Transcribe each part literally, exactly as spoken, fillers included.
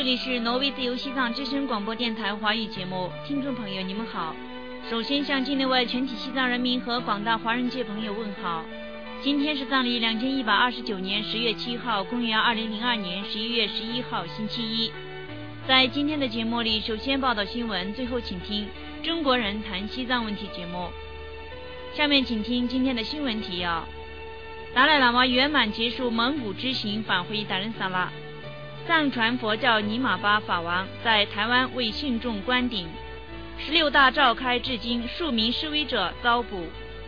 这里是挪威自由西藏之声广播电台华语节目，听众朋友你们好。首先向境内外全体西藏人民和广大华人界朋友问好。今天是藏历两千一百二十九年十月七号，公元二零零二年十一月十一号，星期一。在今天的节目里，首先报道新闻，最后请听中国人谈西藏问题节目。下面请听今天的新闻提要：达赖喇嘛圆满结束蒙古之行，返回达仁萨拉。藏传佛教尼玛巴法王在台湾为信众关顶。十六大召开至今，数名示威者遭捕。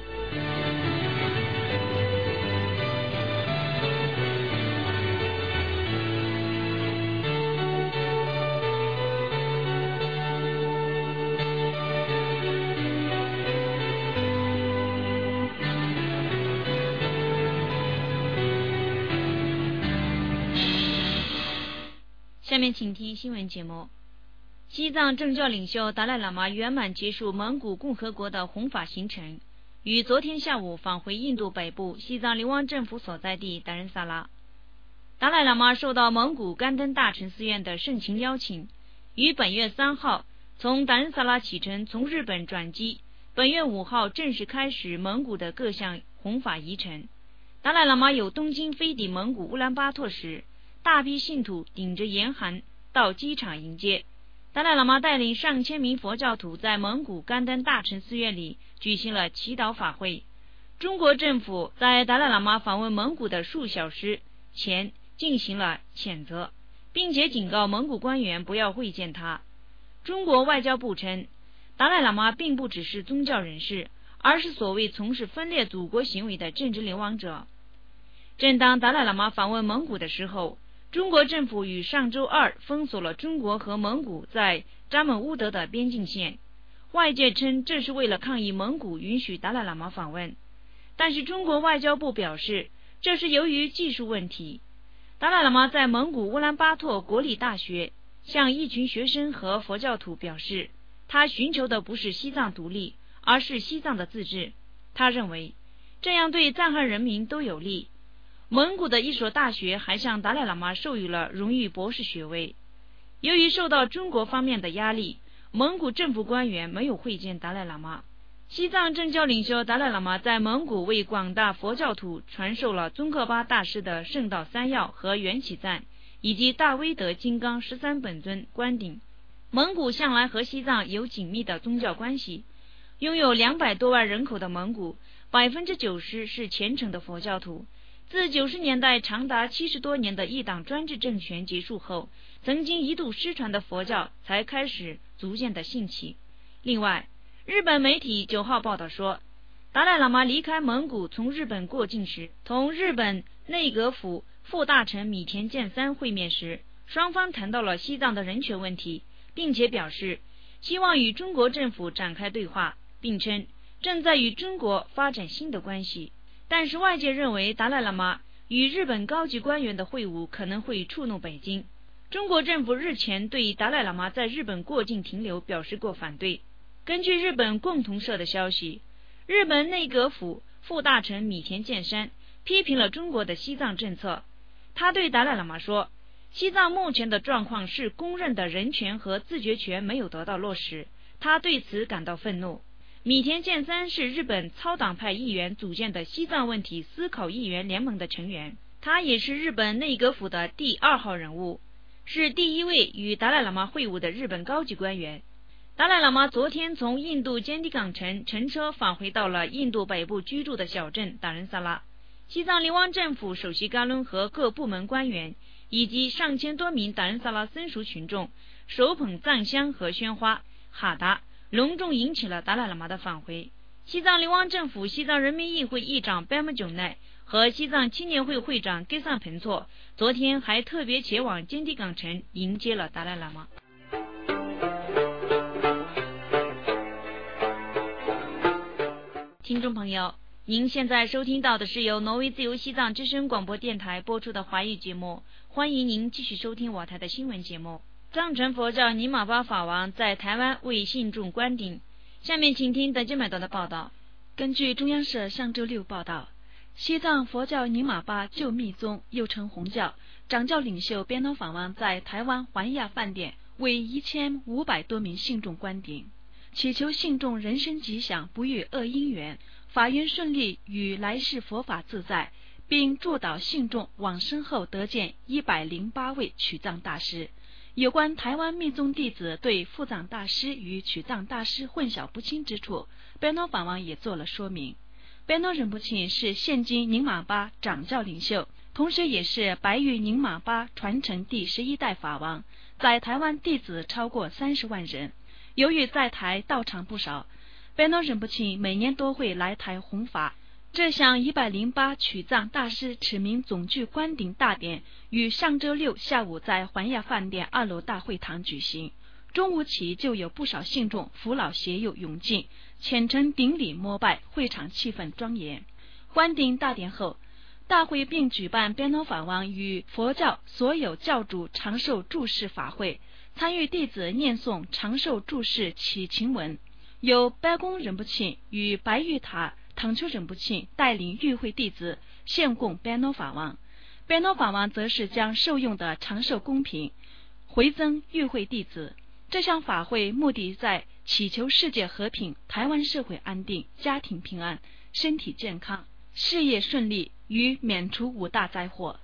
下面请听新闻节目。西藏政教领袖达赖喇嘛圆满结束蒙古共和国的弘法行程，于昨天下午返回印度北部西藏流亡政府所在地达仁萨拉。达赖喇嘛受到蒙古甘登大臣寺院的盛情邀请，于本月三号从达仁萨拉启程，从日本转机，本月五号正式开始蒙古的各项弘法仪程。达赖喇嘛由东京飞抵蒙古乌兰巴托时，大批信徒顶着严寒到机场迎接。达赖喇嘛带领上千名佛教徒在蒙古甘登大臣寺院里举行了祈祷法会。中国政府在达赖喇嘛访问蒙古的数小时前进行了谴责，并且警告蒙古官员不要会见他。中国外交部称，达赖喇嘛并不只是宗教人士，而是所谓从事分裂祖国行为的政治流亡者。正当达赖喇嘛访问蒙古的时候，中国政府于上周二封锁了中国和蒙古在扎们乌德的边境线，外界称这是为了抗议蒙古允许达赖喇嘛访问，但是中国外交部表示这是由于技术问题。达赖喇嘛在蒙古乌兰巴托国立大学向一群学生和佛教徒表示，他寻求的不是西藏独立，而是西藏的自治。他认为这样对藏汉人民都有利。蒙古的一所大学还向达赖喇嘛授予了荣誉博士学位。由于受到中国方面的压力，蒙古政府官员没有会见达赖喇嘛。西藏政教领袖达赖喇嘛在蒙古为广大佛教徒传授了宗喀巴大师的圣道三要和缘起赞，以及大威德金刚十三本尊关顶。蒙古向来和西藏有紧密的宗教关系，拥有两百多万人口的蒙古，百分之九十是虔诚的佛教徒。自九十年代长达七十多年的一党专制政权结束后，曾经一度失传的佛教才开始逐渐的兴起。另外，日本媒体九号报道说，达赖喇嘛离开蒙古从日本过境时，同日本内阁府副大臣米田健三会面时，双方谈到了西藏的人权问题，并且表示希望与中国政府展开对话，并称正在与中国发展新的关系。但是外界认为达赖喇嘛与日本高级官员的会晤可能会触怒北京。中国政府日前对达赖喇嘛在日本过境停留表示过反对。根据日本共同社的消息，日本内阁府副大臣米田健三批评了中国的西藏政策。他对达赖喇嘛说，西藏目前的状况是公认的人权和自决权没有得到落实，他对此感到愤怒。米田健三是日本操党派议员组建的西藏问题思考议员联盟的成员，他也是日本内阁府的第二号人物，是第一位与达赖喇嘛会晤的日本高级官员。达赖喇嘛昨天从印度坚迪港城乘车返回到了印度北部居住的小镇达仁萨拉。西藏流亡政府首席干伦和各部门官员以及上千多名达仁萨拉僧俗群众手捧藏香和鲜花哈达，隆重迎起了达赖喇嘛的返回。西藏流亡政府西藏人民议会议长班木久奈和西藏青年会会长给桑彭措昨天还特别前往坚迪港城迎接了达赖喇嘛。听众朋友，您现在收听到的是由挪威自由西藏之声广播电台播出的华语节目，欢迎您继续收听我台的新闻节目。藏传佛教尼玛巴法王在台湾为信众关顶。下面请听德基买到的报道。 根据中央社上周六报道， 西藏佛教宁玛巴旧密宗又称红教掌教领袖边东法王在台湾环亚饭店为一千五百多名信众关顶，祈求信众人生吉祥，不遇恶因缘，法缘顺利与来世佛法自在，并祝祷信众往生后得见一百零八位取藏大师。有关台湾密宗弟子对赴藏大师与取藏大师混淆不清之处，边东法王也做了说明。边东仁波切是现今宁玛巴掌教领袖，同时也是白玉宁玛巴传承第十一代法王，在台湾弟子超过三十万人。由于在台道场不少，边东仁波切每年都会来台弘法。这项一百零八取藏大师持名总具关顶大典于上周六下午在环亚饭店二楼大会堂举行，中午起就有不少信众扶老携幼涌进，虔诚顶礼膜拜，会场气氛庄严。关顶大典后，大会并举办边东法王与佛教所有教主长寿注释法会，参与弟子念诵长寿注释祈请文，由白宫仁波切与白玉塔唐丘仁波切带领与会弟子献供边东法王，边东法王则是将受用的长寿供品回赠与会弟子。这项法会目的在祈求世界和平、台湾社会安定、家庭平安、身体健康、事业顺利与免除五大灾祸。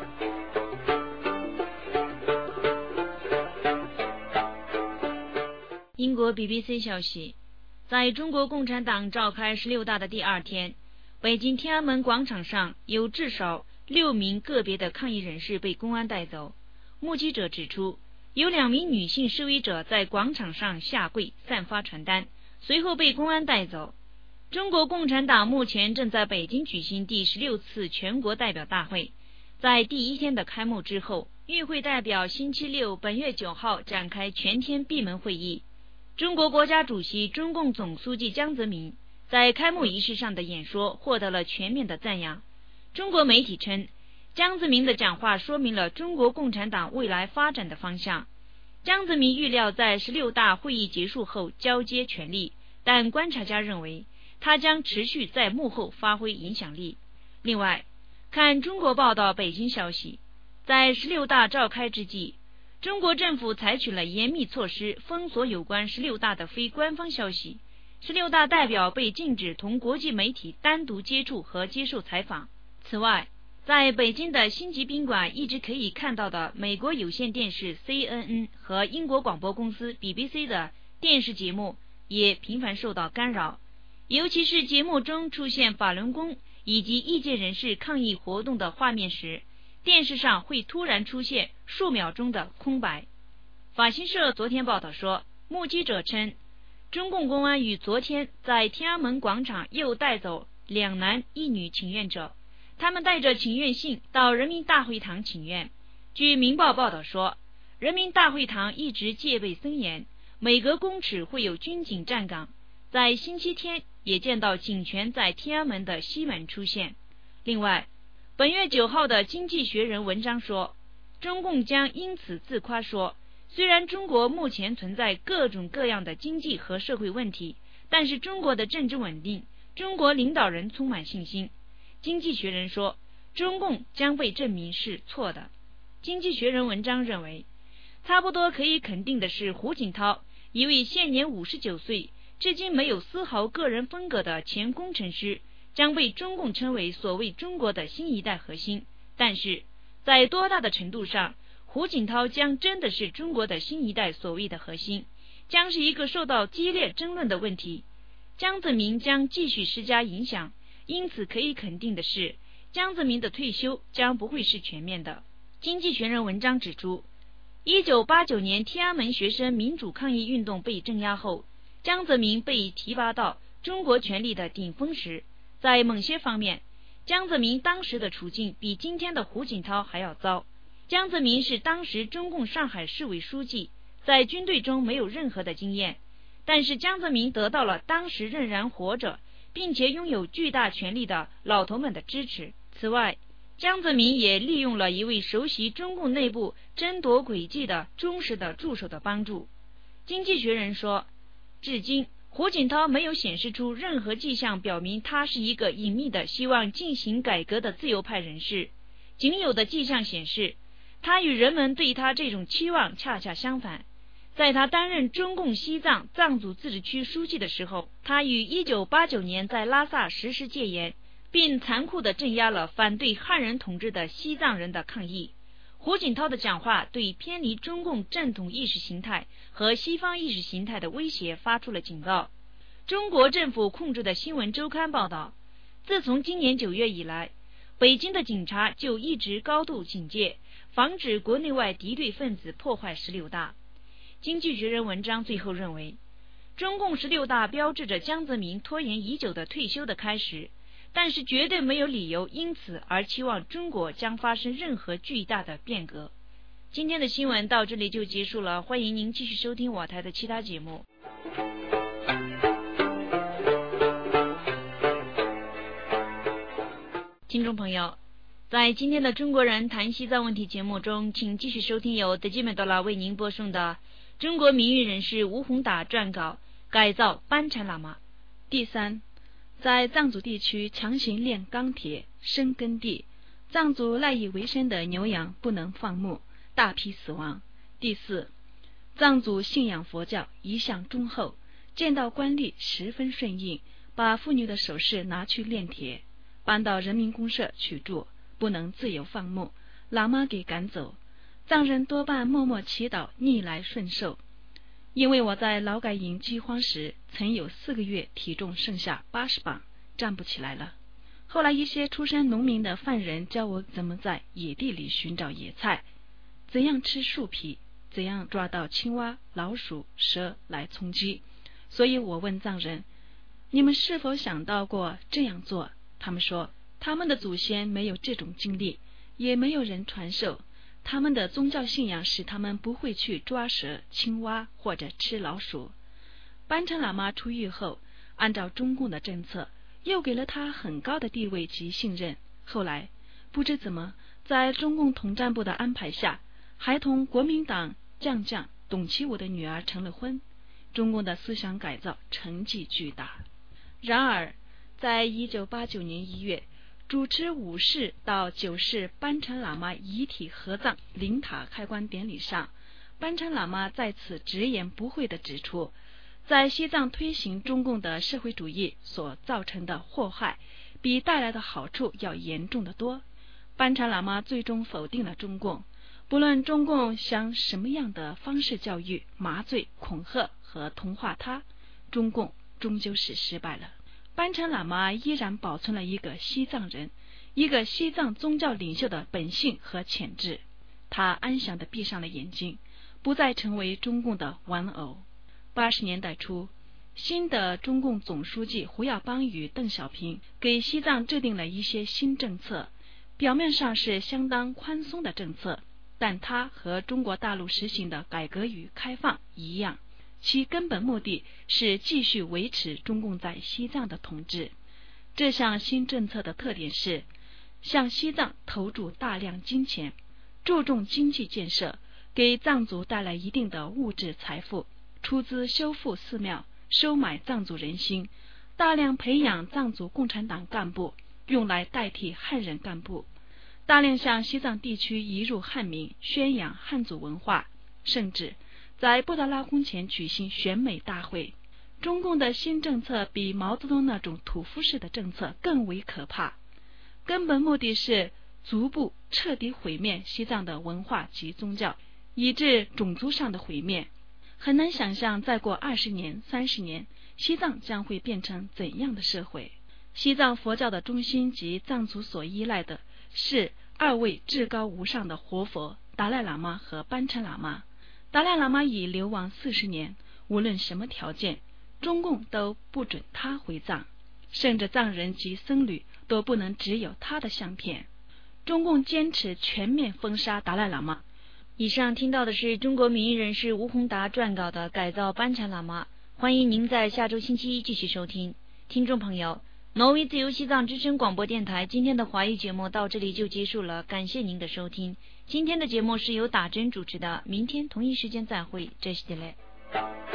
英国 B B C 消息，在中国共产党召开十六大的第二天，北京天安门广场上有至少六名个别的抗议人士被公安带走。目击者指出，有两名女性示威者在广场上下跪散发传单，随后被公安带走。中国共产党目前正在北京举行第十六次全国代表大会，在第一天的开幕之后，与会代表星期六本月九号展开全天闭门会议。中国国家主席、中共总书记江泽民在开幕仪式上的演说获得了全面的赞扬。中国媒体称，江泽民的讲话说明了中国共产党未来发展的方向。江泽民预料在十六大会议结束后交接权力，但观察家认为他将持续在幕后发挥影响力。另外，看中国报道北京消息，在十六大召开之际，中国政府采取了严密措施，封锁有关十六大的非官方消息。十六大代表被禁止同国际媒体单独接触和接受采访。此外，在北京的星级宾馆一直可以看到的美国有线电视 C N N 和英国广播公司 B B C 的电视节目也频繁受到干扰，尤其是节目中出现法轮功以及异见人士抗议活动的画面时，电视上会突然出现数秒钟的空白。法新社昨天报道说，目击者称，中共公安于昨天在天安门广场又带走两男一女请愿者，他们带着请愿信到人民大会堂请愿。据明报报道说，人民大会堂一直戒备森严，每隔公尺会有军警站岗，在星期天也见到警权在天安门的西门出现。另外，本月九号的《经济学人》文章说，中共将因此自夸说，虽然中国目前存在各种各样的经济和社会问题，但是中国的政治稳定，中国领导人充满信心。《经济学人》说，中共将被证明是错的。《经济学人》文章认为，差不多可以肯定的是，胡锦涛，一位现年五十九岁、至今没有丝毫个人风格的前工程师，将被中共称为所谓中国的新一代核心。但是在多大的程度上，胡锦涛将真的是中国的新一代所谓的核心，将是一个受到激烈争论的问题。江泽民将继续施加影响，因此可以肯定的是，江泽民的退休将不会是全面的。经济学人文章指出，一九八九年天安门学生民主抗议运动被镇压后，江泽民被提拔到中国权力的顶峰时，在某些方面，江泽民当时的处境比今天的胡锦涛还要糟。江泽民是当时中共上海市委书记，在军队中没有任何的经验，但是江泽民得到了当时仍然活着并且拥有巨大权力的老头们的支持。此外，江泽民也利用了一位熟悉中共内部争夺轨迹的忠实的助手的帮助。经济学人说，至今胡锦涛没有显示出任何迹象表明他是一个隐秘的希望进行改革的自由派人士，仅有的迹象显示，他与人们对他这种期望恰恰相反。在他担任中共西藏藏族自治区书记的时候，他于一九八九年在拉萨实施戒严，并残酷地镇压了反对汉人统治的西藏人的抗议。胡锦涛的讲话对偏离中共正统意识形态和西方意识形态的威胁发出了警告。中国政府控制的新闻周刊报道，自从今年九月以来，北京的警察就一直高度警戒，防止国内外敌对分子破坏十六大。经济学人文章最后认为，中共十六大标志着江泽民拖延已久的退休的开始，但是绝对没有理由因此而期望中国将发生任何巨大的变革。今天的新闻到这里就结束了，欢迎您继续收听我台的其他节目。听众朋友，在今天的中国人谈西藏问题节目中，请继续收听由德基美多拉为您播送的中国名誉人士吴宏达撰稿改造班禅喇嘛。 第三，在藏族地区强行炼钢铁生耕地，藏族赖以为生的牛羊不能放牧，大批死亡。第四，藏族信仰佛教一向忠厚，见到官吏十分顺应，把妇女的首饰拿去炼铁，搬到人民公社去住，不能自由放牧，喇嘛给赶走。藏人多半默默祈祷逆来顺受。因为我在劳改营饥荒时，曾有四个月体重剩下八十磅，站不起来了。后来一些出身农民的犯人教我怎么在野地里寻找野菜，怎样吃树皮，怎样抓到青蛙、老鼠、蛇来充饥。所以我问藏人，你们是否想到过这样做？他们说，他们的祖先没有这种经历，也没有人传授。他们的宗教信仰使他们不会去抓蛇、青蛙或者吃老鼠。班禅喇嘛出狱后，按照中共的政策，又给了他很高的地位及信任。后来不知怎么，在中共统战部的安排下，还同国民党将将董其武的女儿成了婚。中共的思想改造成绩巨大。然而在一九八九年一月，主持五世到九世班禅喇嘛遗体合葬灵塔开棺典礼上，班禅喇嘛在此直言不讳地指出，在西藏推行中共的社会主义所造成的祸害，比带来的好处要严重得多。班禅喇嘛最终否定了中共，不论中共想什么样的方式教育、麻醉、恐吓和同化他，中共终究是失败了。班禅喇嘛依然保存了一个西藏人、一个西藏宗教领袖的本性和潜质。他安详地闭上了眼睛，不再成为中共的玩偶。八十年代初，新的中共总书记胡耀邦与邓小平给西藏制定了一些新政策，表面上是相当宽松的政策，但它和中国大陆实行的改革与开放一样，其根本目的是继续维持中共在西藏的统治。这项新政策的特点是向西藏投注大量金钱，注重经济建设，给藏族带来一定的物质财富，出资修复寺庙，收买藏族人心，大量培养藏族共产党干部，用来代替汉人干部，大量向西藏地区移入汉民，宣扬汉族文化，甚至在布达拉宫前举行选美大会。中共的新政策比毛泽东那种土夫式的政策更为可怕，根本目的是逐步彻底毁灭西藏的文化及宗教，以致种族上的毁灭。很难想象再过二十年、三十年，西藏将会变成怎样的社会。西藏佛教的中心及藏族所依赖的是二位至高无上的活佛达赖喇嘛和班禅喇嘛。达赖喇嘛已流亡四十年，无论什么条件，中共都不准他回藏，甚至藏人及僧侣都不能只有他的相片。中共坚持全面封杀达赖喇嘛。 以上听到的是中国民意人士吴宏达撰稿的改造班禅喇嘛。欢迎您在下周星期一继续收听。听众朋友，挪威自由西藏之声广播电台今天的华语节目到这里就结束了，感谢您的收听。今天的节目是由打针主持的，明天同一时间再会，这是的嘞。